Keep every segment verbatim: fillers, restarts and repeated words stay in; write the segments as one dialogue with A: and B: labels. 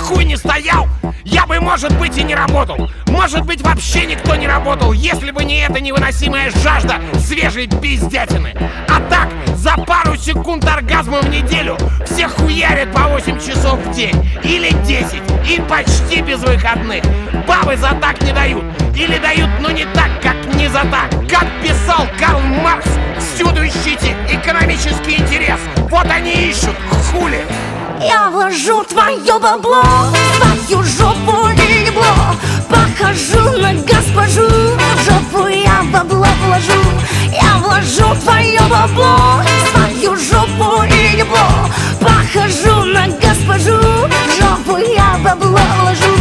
A: хуй не стоял, я бы, может быть, и не работал. Может быть, вообще никто не работал, если бы не эта невыносимая жажда свежей пиздятины. А так, за пару секунд оргазма в неделю все хуярят по восемь часов в день. Или десять, и почти без выходных. Бабы за так не дают. Или дают, но не так, как не за так. Как писал Карл Маркс, всюду ищите экономический интерес. Вот они ищут, хули.
B: Я вложу твое бабло, твою жопу и ебло. Похожу на госпожу, в жопу я бабло вложу. Я вложу твое бабло, свою жопу и ебло. Похожу на госпожу, в жопу я бабло вложу.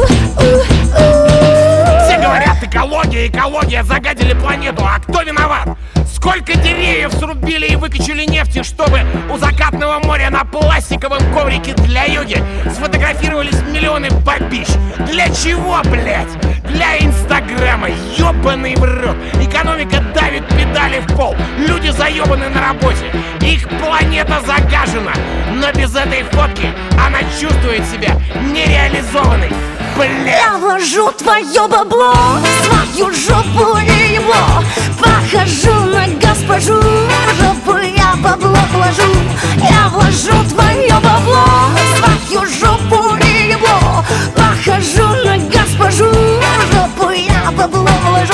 A: Все говорят, экология, экология, загадили планету, а кто виноват? Сколько деревьев срубили и выкачали нефти, чтобы у закатного моря на пластиковом коврике для йоги сфотографировались миллионы бабищ. Для чего, блять? Для инстаграма, ёбаный в рот. Экономика давит педали в пол, люди заебаны на работе, их планета загажена. Но без этой фотки она чувствует себя нереализованной. Блять.
B: Я вложу твое бабло, свою жопу и ебло. Похожу на госпожу, в жопу я бабло вложу. Я вложу твое бабло, свою жопу и ебло. Похожу на госпожу, в жопу я бабло вложу.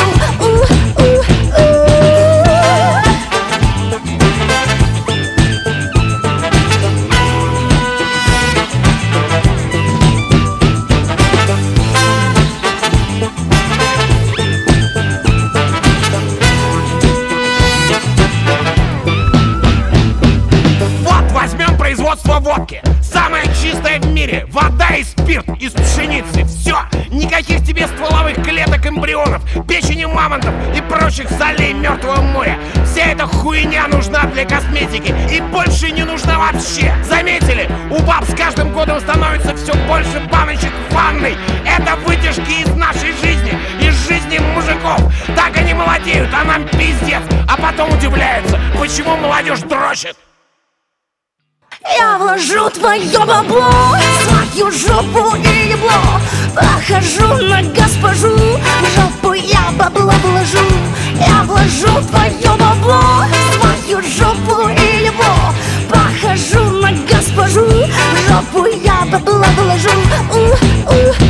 A: Производство водки. Самое чистое в мире. Вода и спирт из пшеницы. Все. Никаких тебе стволовых клеток эмбрионов, печени мамонтов и прочих солей Мертвого моря. Вся эта хуйня нужна для косметики и больше не нужна вообще. Заметили? У баб с каждым годом становится все больше баночек в ванной. Это вытяжки из нашей жизни, из жизни мужиков. Так они молодеют, а нам пиздец. А потом удивляются, почему молодежь дрочит.
B: Я вложу твое бабло, свою жопу и ебло. Похожу на госпожу, в жопу я бабло вложу. Я вложу твое бабло, свою жопу и ебло. Похожу на госпожу, в жопу я бабло вложу.